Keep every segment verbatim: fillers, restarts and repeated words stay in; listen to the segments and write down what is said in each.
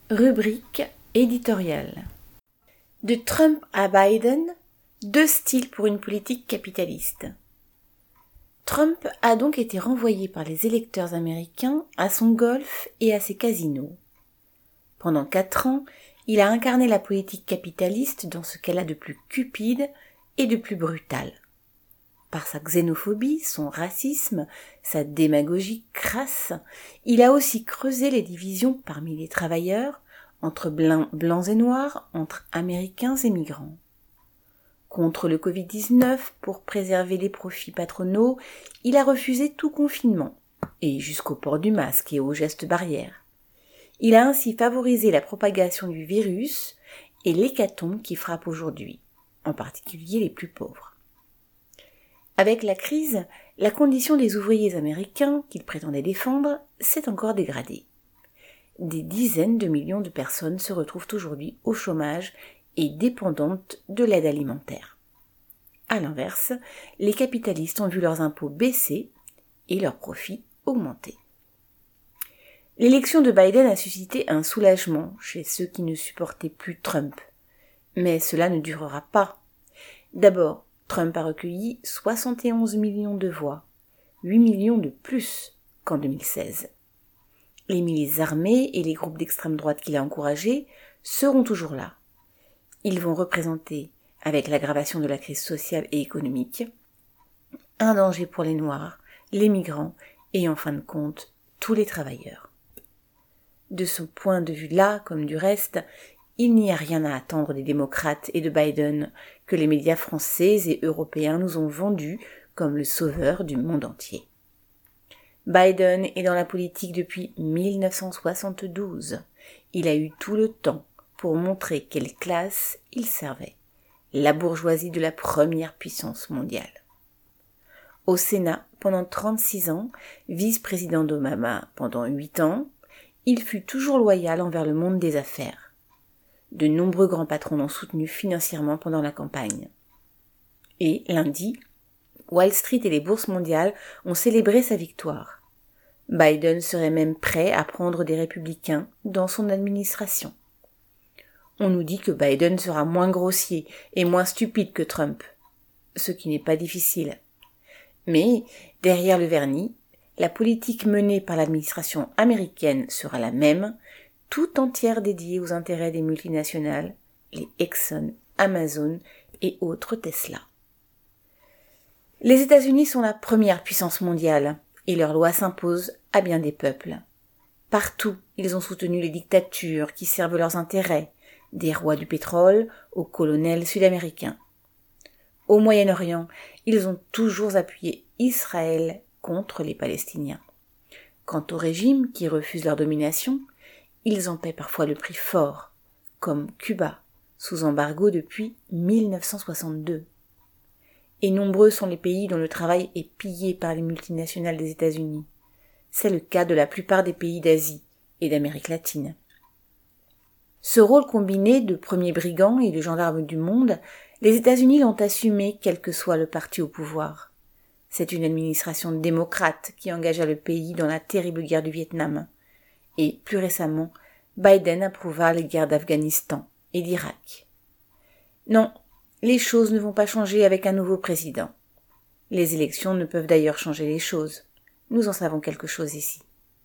Rubrique éditoriale. De Trump à Biden, deux styles pour une politique capitaliste. Trump a donc été renvoyé par les électeurs américains à son golf et à ses casinos. Pendant quatre ans, il a incarné la politique capitaliste dans ce qu'elle a de plus cupide et de plus brutal. Par sa xénophobie, son racisme, sa démagogie crasse, il a aussi creusé les divisions parmi les travailleurs, entre blancs et noirs, entre Américains et migrants. Contre le covid dix-neuf, pour préserver les profits patronaux, il a refusé tout confinement, et jusqu'au port du masque et aux gestes barrières. Il a ainsi favorisé la propagation du virus et l'hécatombe qui frappe aujourd'hui, en particulier les plus pauvres. Avec la crise, la condition des ouvriers américains qu'il prétendait défendre s'est encore dégradée. Des dizaines de millions de personnes se retrouvent aujourd'hui au chômage et dépendantes de l'aide alimentaire. À l'inverse, les capitalistes ont vu leurs impôts baisser et leurs profits augmenter. L'élection de Biden a suscité un soulagement chez ceux qui ne supportaient plus Trump. Mais cela ne durera pas. D'abord, Trump a recueilli soixante et onze millions de voix, huit millions de plus qu'en deux mille seize. Les milices armées et les groupes d'extrême droite qu'il a encouragés seront toujours là. Ils vont représenter, avec l'aggravation de la crise sociale et économique, un danger pour les Noirs, les migrants et en fin de compte, tous les travailleurs. De ce point de vue-là, comme du reste, il n'y a rien à attendre des démocrates et de Biden que les médias français et européens nous ont vendu comme le sauveur du monde entier. Biden est dans la politique depuis mille neuf cent soixante-douze. Il a eu tout le temps pour montrer quelle classe il servait, la bourgeoisie de la première puissance mondiale. Au Sénat pendant trente-six ans, vice-président d'Obama pendant huit ans, il fut toujours loyal envers le monde des affaires. De nombreux grands patrons l'ont soutenu financièrement pendant la campagne. Et lundi, Wall Street et les bourses mondiales ont célébré sa victoire. Biden serait même prêt à prendre des républicains dans son administration. On nous dit que Biden sera moins grossier et moins stupide que Trump, ce qui n'est pas difficile. Mais, derrière le vernis, la politique menée par l'administration américaine sera la même, tout entière dédiée aux intérêts des multinationales, les Exxon, Amazon et autres Tesla. Les États-Unis sont la première puissance mondiale et leurs lois s'imposent à bien des peuples. Partout, ils ont soutenu les dictatures qui servent leurs intérêts, des rois du pétrole aux colonels sud-américains. Au Moyen-Orient, ils ont toujours appuyé Israël contre les Palestiniens. Quant au régime qui refuse leur domination, ils en paient parfois le prix fort, comme Cuba, sous embargo depuis mille neuf cent soixante-deux. Et nombreux sont les pays dont le travail est pillé par les multinationales des États-Unis. C'est le cas de la plupart des pays d'Asie et d'Amérique latine. Ce rôle combiné de premier brigand et de gendarme du monde, les États-Unis l'ont assumé quel que soit le parti au pouvoir. C'est une administration démocrate qui engagea le pays dans la terrible guerre du Vietnam. Et, plus récemment, Biden approuva les guerres d'Afghanistan et d'Irak. Non, les choses ne vont pas changer avec un nouveau président. Les élections ne peuvent d'ailleurs changer les choses. Nous en savons quelque chose ici.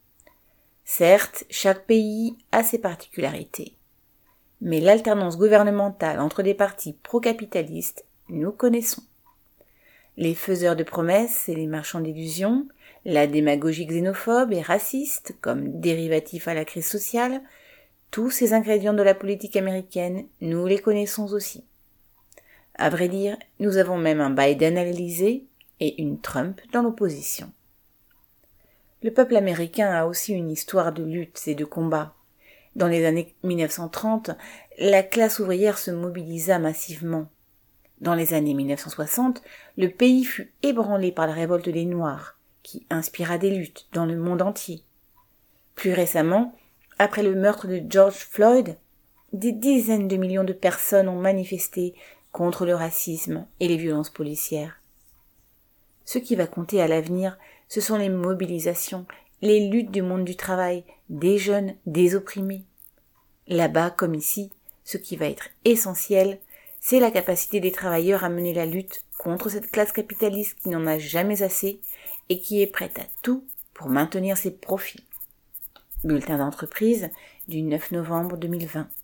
Certes, chaque pays a ses particularités. Mais l'alternance gouvernementale entre des partis pro-capitalistes, nous connaissons. Les faiseurs de promesses et les marchands d'illusions, la démagogie xénophobe et raciste comme dérivatif à la crise sociale, tous ces ingrédients de la politique américaine, nous les connaissons aussi. À vrai dire, nous avons même un Biden à l'Élysée et une Trump dans l'opposition. Le peuple américain a aussi une histoire de luttes et de combats. Dans les années mille neuf cent trente, la classe ouvrière se mobilisa massivement. Dans les années mille neuf cent soixante, le pays fut ébranlé par la révolte des Noirs, qui inspira des luttes dans le monde entier. Plus récemment, après le meurtre de George Floyd, des dizaines de millions de personnes ont manifesté contre le racisme et les violences policières. Ce qui va compter à l'avenir, ce sont les mobilisations, les luttes du monde du travail, des jeunes, des opprimés. Là-bas, comme ici, ce qui va être essentiel, c'est la capacité des travailleurs à mener la lutte contre cette classe capitaliste qui n'en a jamais assez et qui est prête à tout pour maintenir ses profits. Bulletin d'entreprise du neuf novembre deux mille vingt.